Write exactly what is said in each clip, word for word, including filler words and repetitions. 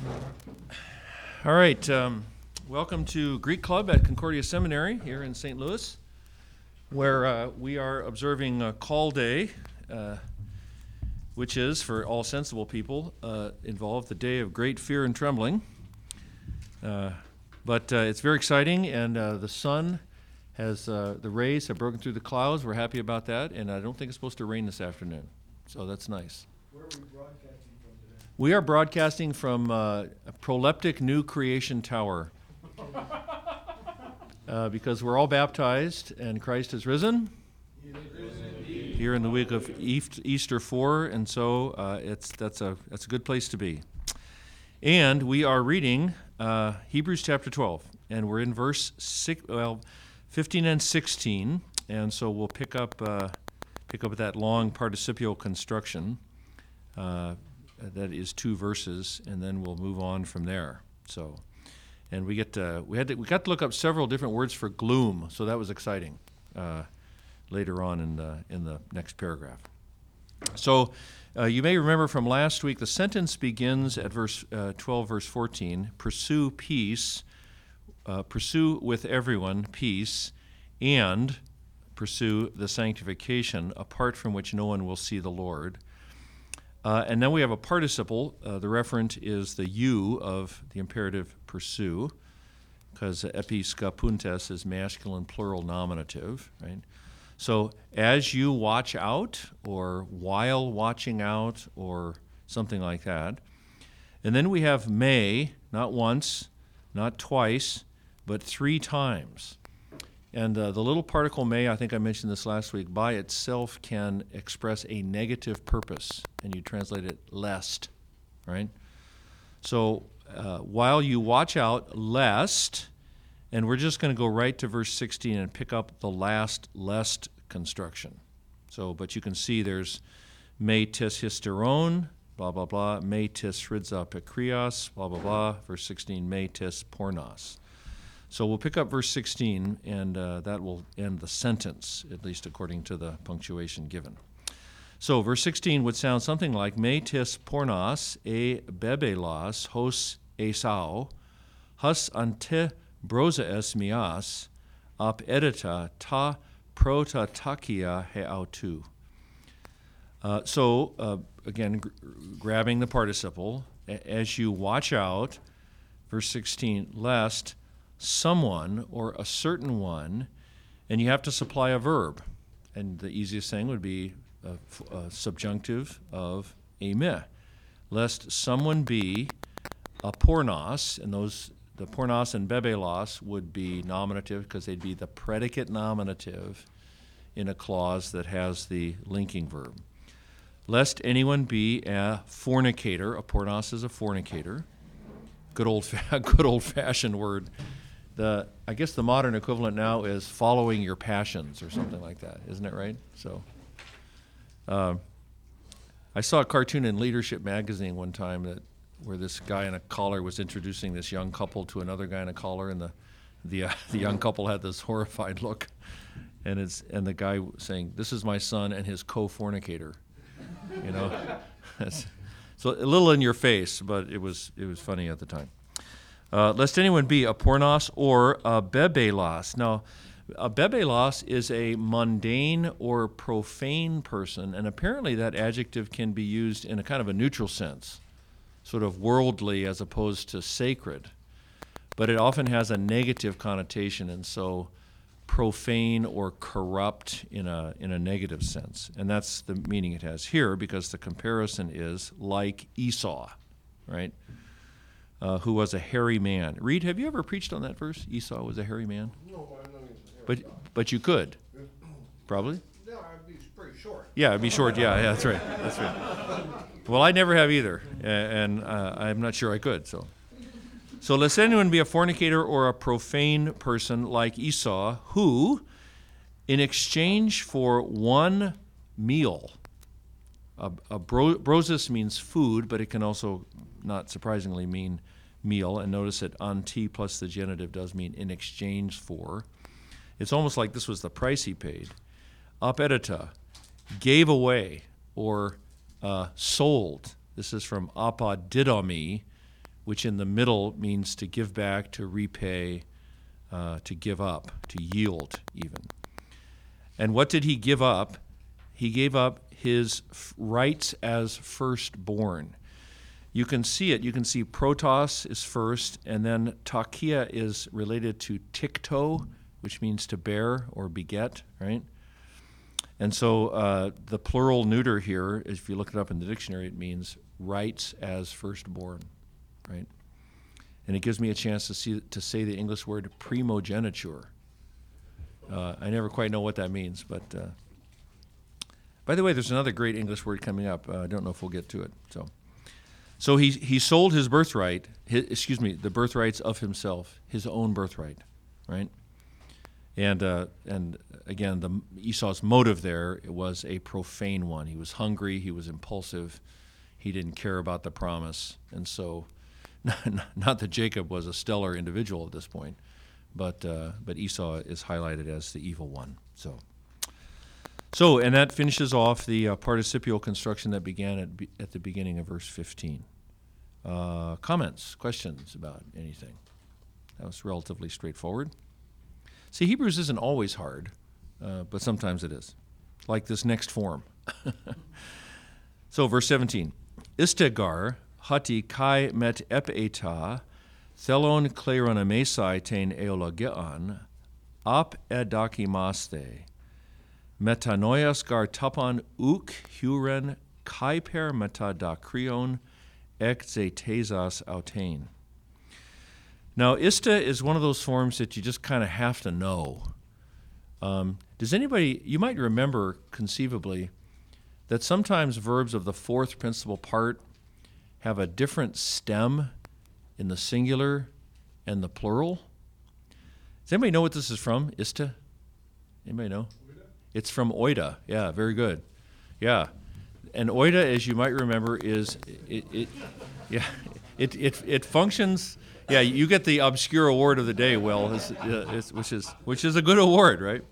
All right, um, welcome to Greek Club at Concordia Seminary here in Saint Louis, where uh, we are observing uh, Call Day, uh, which is, for all sensible people, uh, involved the day of great fear and trembling. Uh, but uh, it's very exciting, and uh, the sun has, uh, the rays have broken through the clouds. We're happy about that, and I don't think it's supposed to rain this afternoon, so that's nice. Where are we broadcasting from today? We are broadcasting from uh, Proleptic New Creation Tower. Uh, because we're all baptized and Christ has risen. He is risen indeed. Here in the week of Easter four, and so uh, it's that's a that's a good place to be. And we are reading uh, Hebrews chapter twelve, and we're in verse six, well, fifteen and sixteen, and so we'll pick up uh, pick up at that long participial construction. Uh, that is two verses, and then we'll move on from there. So. And we get to, we had to, we got to look up several different words for gloom, so that was exciting. Uh, later on in the in the next paragraph. So uh, you may remember from last week, the sentence begins at verse uh, twelve, verse fourteen. Pursue peace, uh, pursue with everyone peace, and pursue the sanctification, apart from which no one will see the Lord. Uh, and then we have a participle. Uh, the referent is the you of the imperative pursue, because episkapuntes is masculine plural nominative, right? So as you watch out, or while watching out, or something like that. And then we have may, not once, not twice, but three times. And uh, the little particle may, I think I mentioned this last week, by itself can express a negative purpose, and you translate it lest, right? So uh, while you watch out, lest, and we're just going to go right to verse sixteen and pick up the last lest construction. So, but you can see there's me tis hysteron, blah, blah, blah, me tis phryza pekrios, blah, blah, blah, verse sixteen, me tis pornos. So we'll pick up verse sixteen, and uh, that will end the sentence, at least according to the punctuation given. So verse sixteen would sound something like, me tis pornos e bebelos hos esau, hus ante brosaes mias, ap edita ta prota takia he autu. Uh, so, uh, again, gr- grabbing the participle, as you watch out, verse sixteen, lest someone or a certain one, and you have to supply a verb. And the easiest thing would be a, a subjunctive of eme, lest someone be a pornos, and those the pornos and bebelos would be nominative because they'd be the predicate nominative in a clause that has the linking verb. Lest anyone be a fornicator. A pornos is a fornicator. Good old, good old-fashioned word. The I guess the modern equivalent now is following your passions or something like that, isn't it right? So, uh, I saw a cartoon in Leadership magazine one time that where this guy in a collar was introducing this young couple to another guy in a collar, and the the uh, the young couple had this horrified look, and it's and the guy saying, "This is my son and his co-fornicator," you know. So a little in your face, but it was it was funny at the time. Uh, lest anyone be a pornos or a bebelos. Now, a bebelos is a mundane or profane person, and apparently that adjective can be used in a kind of a neutral sense, sort of worldly as opposed to sacred. But it often has a negative connotation, and so profane or corrupt in a in a negative sense. And that's the meaning it has here, because the comparison is like Esau, right? Uh, who was a hairy man. Reed, have you ever preached on that verse? Esau was a hairy man? No, I'm not even. But but you could, probably? No, I'd be pretty short. Yeah, it'd be short, yeah, yeah, that's right, that's right. Well, I never have either, and uh, I'm not sure I could, so. So lest anyone be a fornicator or a profane person like Esau, who, in exchange for one meal, a, a bro, brosis means food, but it can also, not surprisingly, mean meal. And notice that anti plus the genitive does mean in exchange for. It's almost like this was the price he paid. Apedita, gave away or uh, sold. This is from apodidomi, which in the middle means to give back, to repay, uh, to give up, to yield even. And what did he give up? He gave up his f- rights as firstborn. You can see it. You can see protos is first, and then takia is related to tikto, which means to bear or beget, right? And so uh, the plural neuter here, if you look it up in the dictionary, it means rights as firstborn, right? And it gives me a chance to see to say the English word primogeniture. Uh, I never quite know what that means, but uh, by the way, there's another great English word coming up. Uh, I don't know if we'll get to it. So, so he he sold his birthright. His, excuse me, the birthrights of himself, his own birthright, right? And uh, and again, the Esau's motive there it was a profane one. He was hungry. He was impulsive. He didn't care about the promise, and so, not that Jacob was a stellar individual at this point, but uh, but Esau is highlighted as the evil one. So, so and that finishes off the uh, participial construction that began at be, at the beginning of verse fifteen. Uh, comments, questions about anything? That was relatively straightforward. See, Hebrews isn't always hard, uh, but sometimes it is, like this next form. So, verse seventeen. Istegar hati kai met epeta thelon kleron amesai tein eologean ap edakimaste metanoias gar tapan uk huren kai per metadakrion ek zetezas autein. Now, ista is one of those forms that you just kind of have to know. Um, does anybody, you might remember conceivably that sometimes verbs of the fourth principal part have a different stem in the singular and the plural. Does anybody know what this is from, ista? Anybody know? Oida? It's from oida. Yeah, very good. Yeah. And oida, as you might remember, is, it, it yeah, it, it, it functions... Yeah, you get the obscure award of the day, Will, it's, uh, it's, which is which is a good award, right?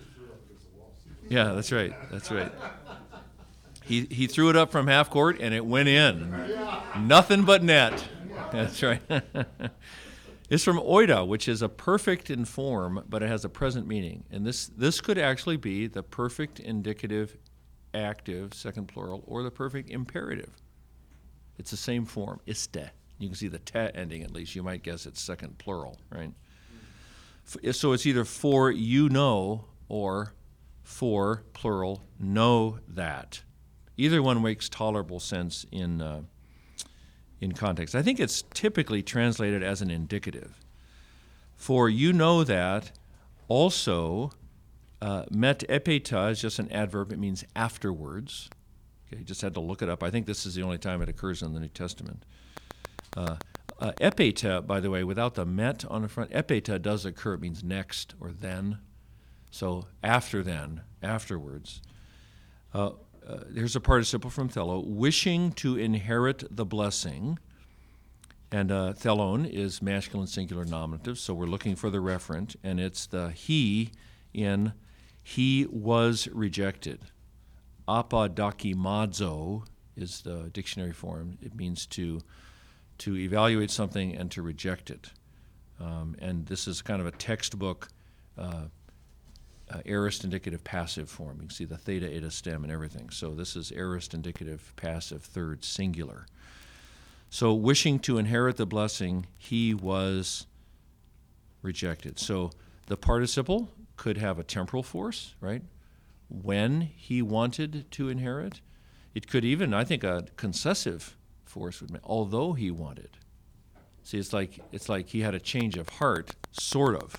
Yeah, that's right. That's right. He he threw it up from half court and it went in. Nothing but net. That's right. It's from oida, which is a perfect in form, but it has a present meaning. And this this could actually be the perfect indicative active, second plural, or the perfect imperative. It's the same form, iste. You can see the te ending at least. You might guess it's second plural, right? F- so it's either for you know or for plural know that. Either one makes tolerable sense in uh, in context. I think it's typically translated as an indicative. For you know that also uh, met epeta is just an adverb. It means afterwards. Okay, just had to look it up. I think this is the only time it occurs in the New Testament. Uh, uh, epeta, by the way, without the met on the front, epeta does occur. It means next or then. So after then, afterwards. Uh, uh, here's a participle from thello, wishing to inherit the blessing. And uh, thelon is masculine singular nominative, so we're looking for the referent, and it's the he in he was rejected. Apadakimadzo is the dictionary form. It means to to evaluate something and to reject it. Um, and this is kind of a textbook uh, uh, aorist indicative passive form. You can see the theta, eta, stem, and everything. So this is aorist indicative passive third singular. So wishing to inherit the blessing, he was rejected. So the participle could have a temporal force, right? When he wanted to inherit. It could even, I think, a concessive force would make, although he wanted. See, it's like it's like he had a change of heart, sort of.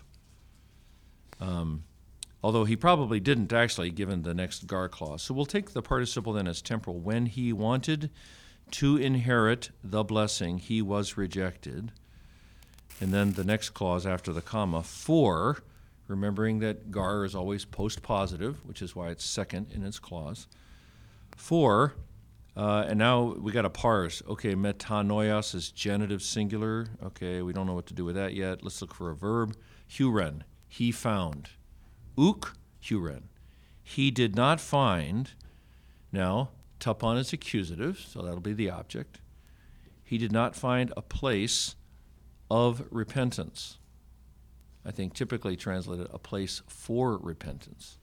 Um, although he probably didn't actually, given the next gar clause. So we'll take the participle then as temporal. When he wanted to inherit the blessing, he was rejected. And then the next clause after the comma, for, remembering that gar is always post-positive, which is why it's second in its clause. For, uh, and now we got to parse. Okay, metanoios is genitive singular. Okay, we don't know what to do with that yet. Let's look for a verb. Huren, he found. Uk, huren, he did not find. Now, tapon is accusative, so that'll be the object. he did not find a place of repentance. I think typically translated a place for repentance.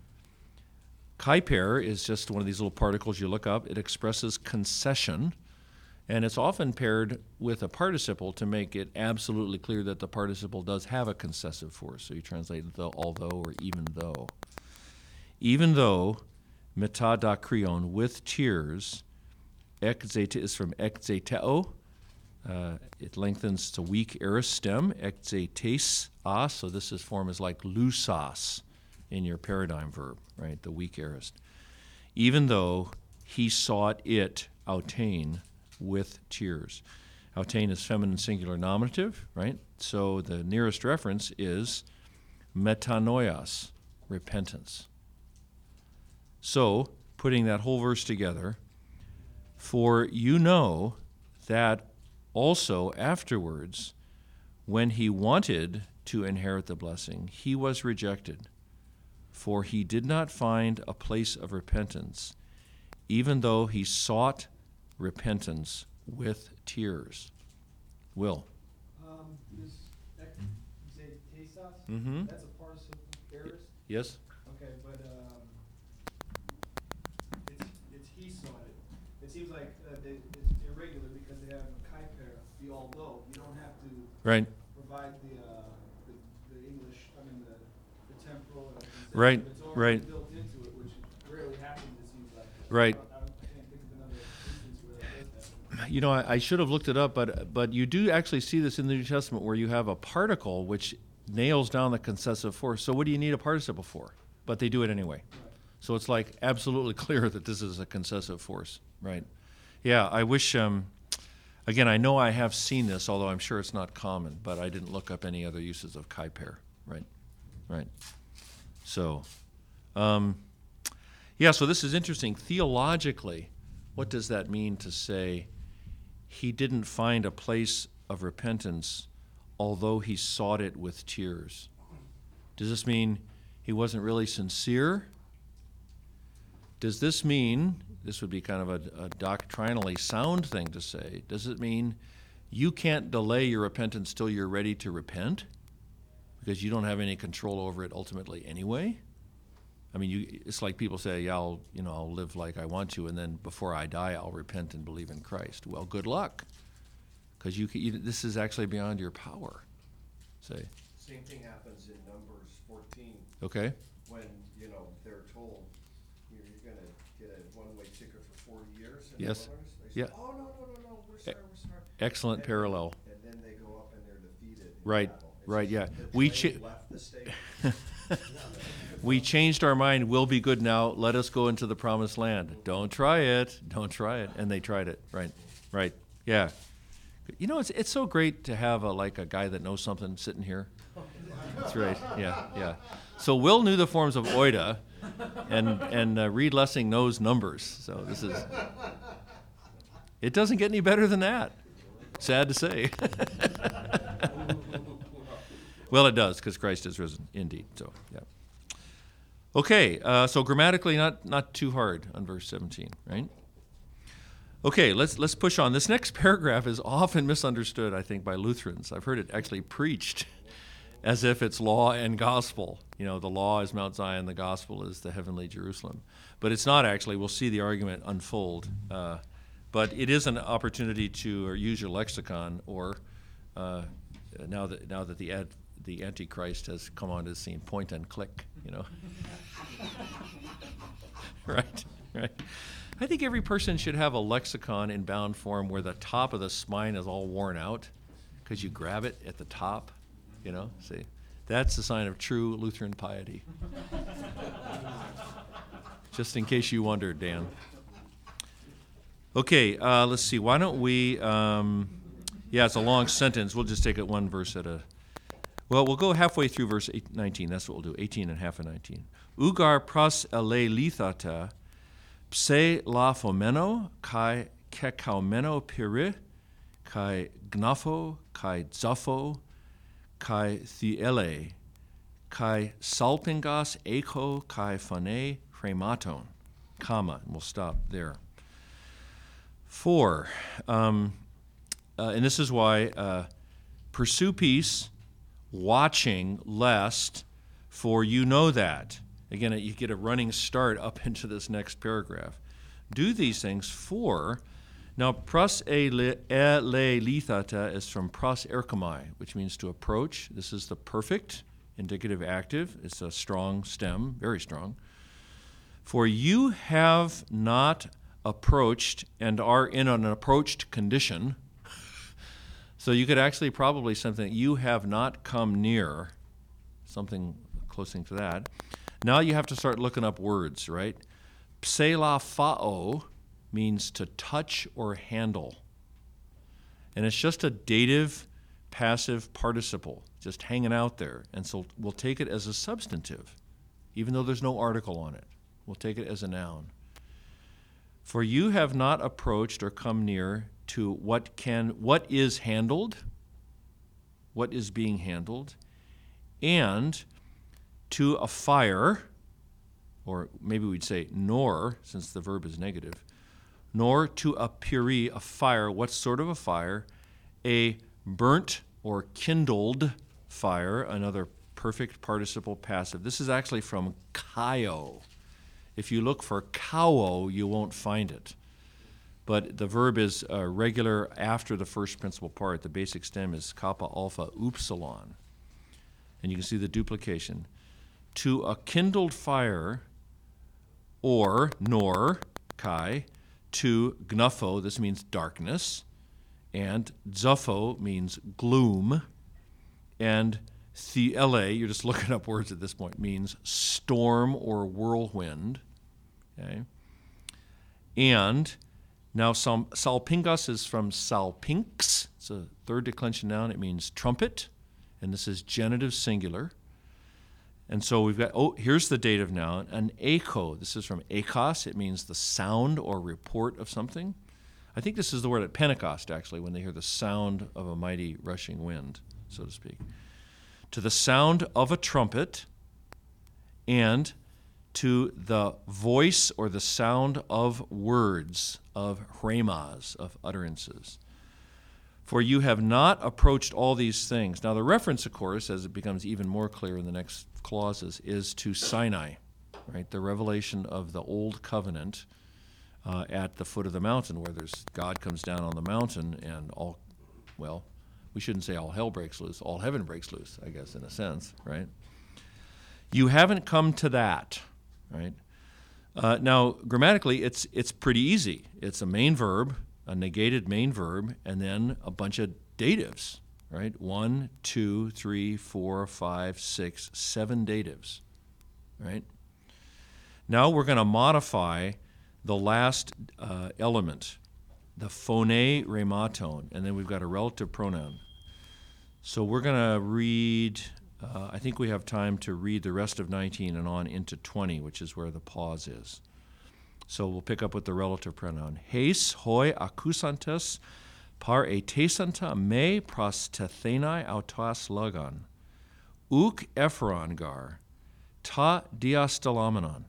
Kaiper is just one of these little particles you look up. It expresses concession, and it's often paired with a participle to make it absolutely clear that the participle does have a concessive force. So you translate the although or even though. Even though, metadakrion, with tears, ekzeta is from ekzeteo. Uh, it lengthens to weak aorist stem, ekzetes a, so this is form is like lusas in your paradigm verb, right, the weak aorist. Even though he sought it, autein, with tears. Autein is feminine singular nominative, right? So the nearest reference is metanoias, repentance. So, putting that whole verse together, for you know that also afterwards, when he wanted to inherit the blessing, he was rejected, for he did not find a place of repentance, even though he sought repentance with tears. Will? Um, this, you say tesas? Mm-hmm. That's a participle aorist? Yes? Okay, but, um, it's, it's he sought it. It seems like, uh, they, it's irregular because they have a kaiper, the although. You don't have to Right. provide the, uh, the, the English, I mean, the, the temporal. and the Right, consecutive. It's already right. built into it, which rarely happens, it seems like. Right. I, don't- I don't- I can't think of another instance where that does happen. You know, I, I should have looked it up, but but you do actually see this in the New Testament where you have a particle which nails down the concessive force. So what do you need a participle for? But they do it anyway. Right. So it's like absolutely clear that this is a concessive force, right? Yeah, I wish, um, again, I know I have seen this, although I'm sure it's not common, but I didn't look up any other uses of kaiper, right? Right. So, um, yeah, so this is interesting. Theologically, what does that mean to say he didn't find a place of repentance although he sought it with tears? Does this mean he wasn't really sincere? Does this mean, this would be kind of a, a doctrinally sound thing to say, does it mean you can't delay your repentance till you're ready to repent because you don't have any control over it ultimately anyway? I mean, you, it's like people say, yeah, I'll, you know, I'll live like I want to, and then before I die, I'll repent and believe in Christ. Well, good luck, because you, you, this is actually beyond your power. Say, Same thing happens in Numbers fourteen, okay? when, you know, they're told, you're, you're gonna get a one-way ticket for forty years in Yes. the wilderness. They say, Yeah. oh, no, no, no, no, we're sorry, we're sorry. Excellent And then- parallel. And then they go up and they're defeated in Right, battle. It's right, just yeah. the We train cha- left the state. We changed our mind. We'll be good now. Let us go into the promised land. Don't try it. Don't try it. And they tried it. Right. Right. Yeah. You know, it's it's so great to have a like a guy that knows something sitting here. That's right. Yeah. Yeah. So Will knew the forms of oida, and and uh, Reed Lessing knows numbers. So this is. It doesn't get any better than that. Sad to say. Well, it does, because Christ is risen, indeed. So, yeah. Okay, uh, so grammatically, not not too hard on verse seventeen, right? Okay, let's let's push on. This next paragraph is often misunderstood, I think, by Lutherans. I've heard it actually preached as if it's law and gospel. You know, the law is Mount Zion, the gospel is the heavenly Jerusalem. But it's not actually. We'll see the argument unfold. Uh, but it is an opportunity to or use your lexicon, or uh, now that now that the ad, the Antichrist has come onto the scene, point and click. You know, right, right. I think every person should have a lexicon in bound form where the top of the spine is all worn out, because you grab it at the top. You know, see, that's the sign of true Lutheran piety. Just in case you wondered, Dan. Okay, uh, let's see. Why don't we? Um, yeah, it's a long sentence. We'll just take it one verse at a. Well, we'll go halfway through verse eight, nineteen. That's what we'll do. eighteen and half of nineteen. Ugar pras ele lithata, pse la phomeno, kai kekaumeno piri, kai gnapho, kai zopho, kai thiele, kai salpingas echo, kai phane hrematon, comma, and we'll stop there. Four, um, uh, and this is why, uh, pursue peace, watching lest, for you know that. Again, you get a running start up into this next paragraph. Do these things for, now pros eleithata is from pros erchomai, which means to approach. This is the perfect indicative active. It's a strong stem, very strong. For you have not approached and are in an approached condition. So you could actually probably something, you have not come near, something close to that. Now you have to start looking up words, right? Pselafao means to touch or handle. And it's just a dative, passive participle, just hanging out there. And so we'll take it as a substantive, even though there's no article on it. We'll take it as a noun. For you have not approached or come near to what can, what is handled, what is being handled, and to a fire, or maybe we'd say nor, since the verb is negative, nor to a puri, a fire. What sort of a fire? A burnt or kindled fire, another perfect participle passive. This is actually from kaio. If you look for kao, you won't find it. But the verb is uh, regular after the first principal part. The basic stem is kappa alpha upsilon. And you can see the duplication. To a kindled fire, or nor, kai, to gnupho, this means darkness, and zupho means gloom, and thiele, you're just looking up words at this point, means storm or whirlwind. Okay? And now sal- salpingas is from salpinx. It's a third declension noun. It means trumpet, and this is genitive singular. And so we've got, oh, here's the dative noun, an echo. This is from ekos. It means the sound or report of something. I think this is the word at Pentecost, actually, when they hear the sound of a mighty rushing wind, so to speak. To the sound of a trumpet, and to the voice or the sound of words, of rhemas, of utterances. For you have not approached all these things. Now the reference, of course, as it becomes even more clear in the next clauses, is to Sinai, right? The revelation of the old covenant uh, at the foot of the mountain, where there's God comes down on the mountain and all, well, we shouldn't say all hell breaks loose, all heaven breaks loose, I guess, in a sense, right? You haven't come to that, right? Uh, now, grammatically, it's it's pretty easy. It's a main verb, a negated main verb, and then a bunch of datives, right? One, two, three, four, five, six, seven datives, right? Now we're going to modify the last uh, element, the phone rhematone, and then we've got a relative pronoun. So we're going to read, uh, I think we have time to read the rest of nineteen and on into twenty, which is where the pause is. So we'll pick up with the relative pronoun. Heis hoi accusantes par etesanta me prosthethenai autas logon. Uk ephron gar, ta diastolamenon.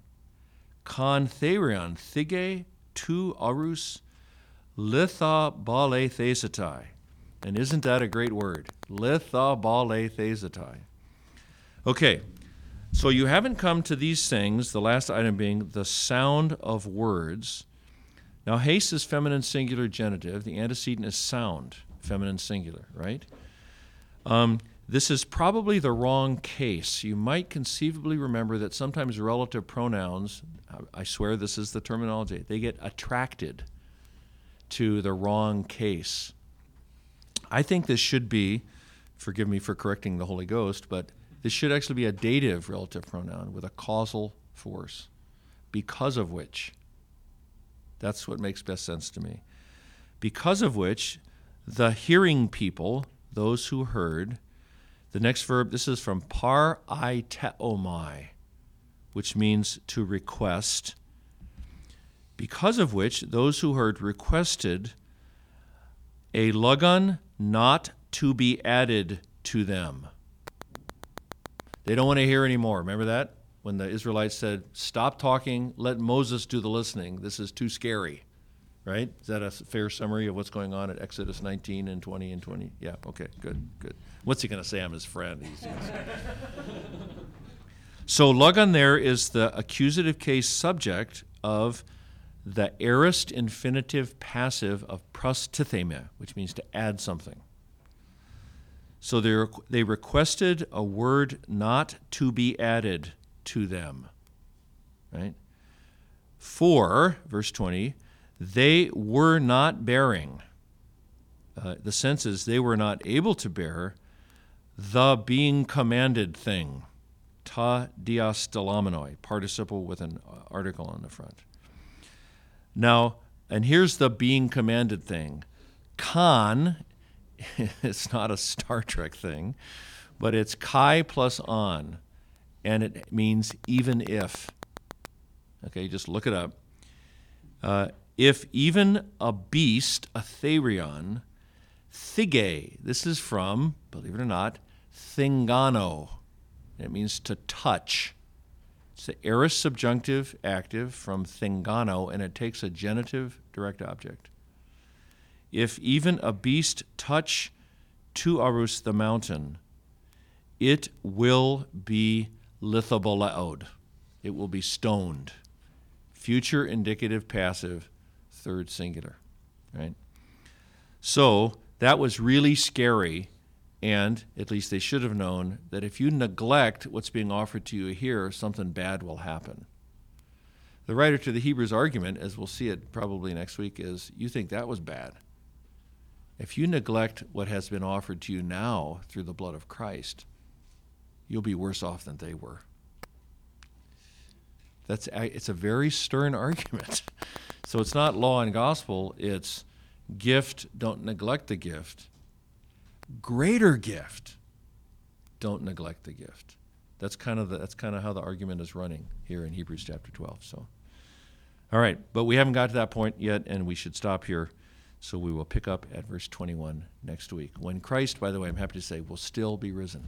Con therion thige tu arus litha bale thesatai. And isn't that a great word? Litha bale thesatai. Okay, so you haven't come to these things, the last item being the sound of words. Now, haste is feminine singular genitive. The antecedent is sound, feminine singular, right? Um, this is probably the wrong case. You might conceivably remember that sometimes relative pronouns, I swear this is the terminology, they get attracted to the wrong case. I think this should be, forgive me for correcting the Holy Ghost, but this should actually be a dative relative pronoun with a causal force, because of which. That's what makes best sense to me. Because of which, the hearing people, those who heard, the next verb, this is from par ai teomai, which means to request. Because of which, those who heard requested a logon not to be added to them. They don't want to hear anymore. Remember that? When the Israelites said, stop talking, let Moses do the listening. This is too scary. right? Is that a s- fair summary of what's going on at Exodus nineteen and twenty and twenty? Yeah, okay, good, good. What's he going to say? I'm his friend. He's, he's... So Lagan there is the accusative case subject of the aorist infinitive passive of prostitheme, which means to add something. So they requ- they requested a word not to be added to them, right? For, verse twenty, they were not bearing. Uh, the sense is they were not able to bear the being commanded thing, ta diastolaminoi, participle with an article on the front. Now, and here's the being commanded thing. Con, it's not a Star Trek thing, but it's kai plus on, and it means even if. Okay, just look it up. Uh, if even a beast, a therion, thige, this is from, believe it or not, thingano. It means to touch. It's the aorist subjunctive active from thingano, and it takes a genitive direct object. If even a beast touch Tuarus the mountain, it will be lithoboleod. It will be stoned. Future indicative passive, third singular, right? So that was really scary, and at least they should have known that if you neglect what's being offered to you here, something bad will happen. The writer to the Hebrews argument, as we'll see it probably next week, is you think that was bad. If you neglect what has been offered to you now through the blood of Christ, you'll be worse off than they were. That's it's a very stern argument. So it's not law and gospel, it's gift, don't neglect the gift. Greater gift, don't neglect the gift. That's kind of the, that's kind of how the argument is running here in Hebrews chapter twelve. So, all right, but we haven't got to that point yet, and we should stop here. So we will pick up at verse twenty-one next week, when Christ, by the way, I'm happy to say, will still be risen.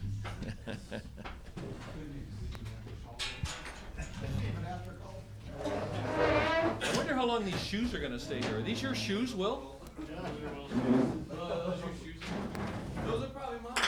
I wonder how long these shoes are going to stay here. Are these your shoes, Will? Those are probably mine.